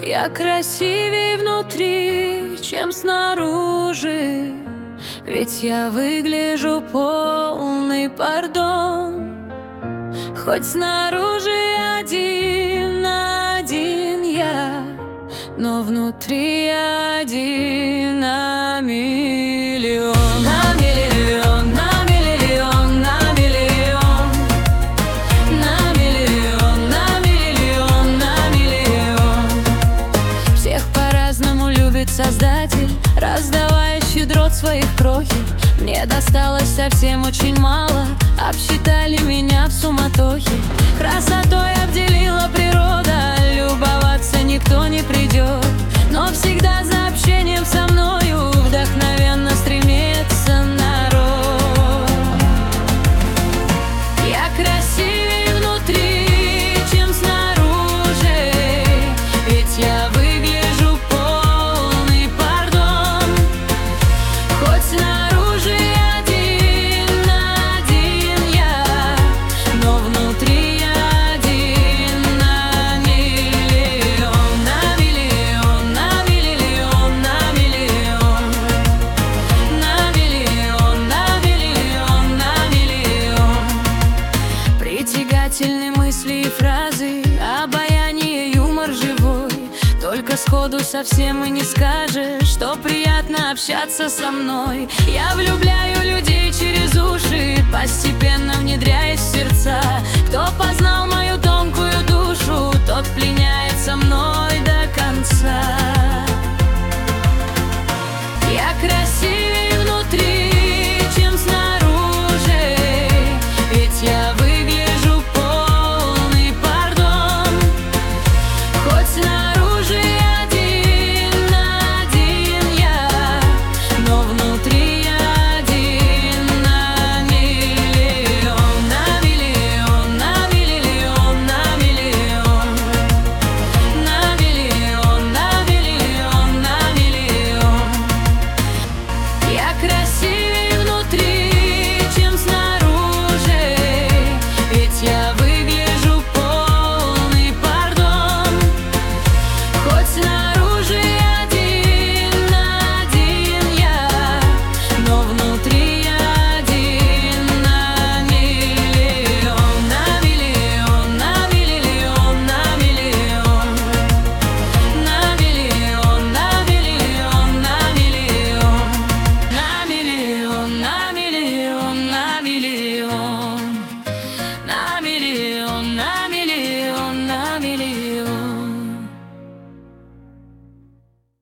Я красивее внутри, чем снаружи, ведь я выгляжу полный пардон. Хоть снаружи один на один я, но внутри один на миллион. На миллион, на миллион, на миллион. На миллион, на миллион, на миллион. Всех по-разному любит Создатель, раздавая щедрот своих крохи. Мне досталось совсем очень мало, обсчитали меня в суматохе. Красотой обделила природа, любоваться никто не придет, но всегда за общением со мною вдохновенно стремится народ. Я красивее внутри, чем снаружи, ведь я выгляжу полный пардон. Хоть снаружи один на один я, но внутри один на миллион. На миллион, на миллион, на миллион. На миллион, на миллион, на миллион. Притягательны мысли и фразы, обаяние, юмор живой. Только сходу совсем и не скажешь, что приятно общаться со мной. Я влюбляю людей через уши, постепенно внедряю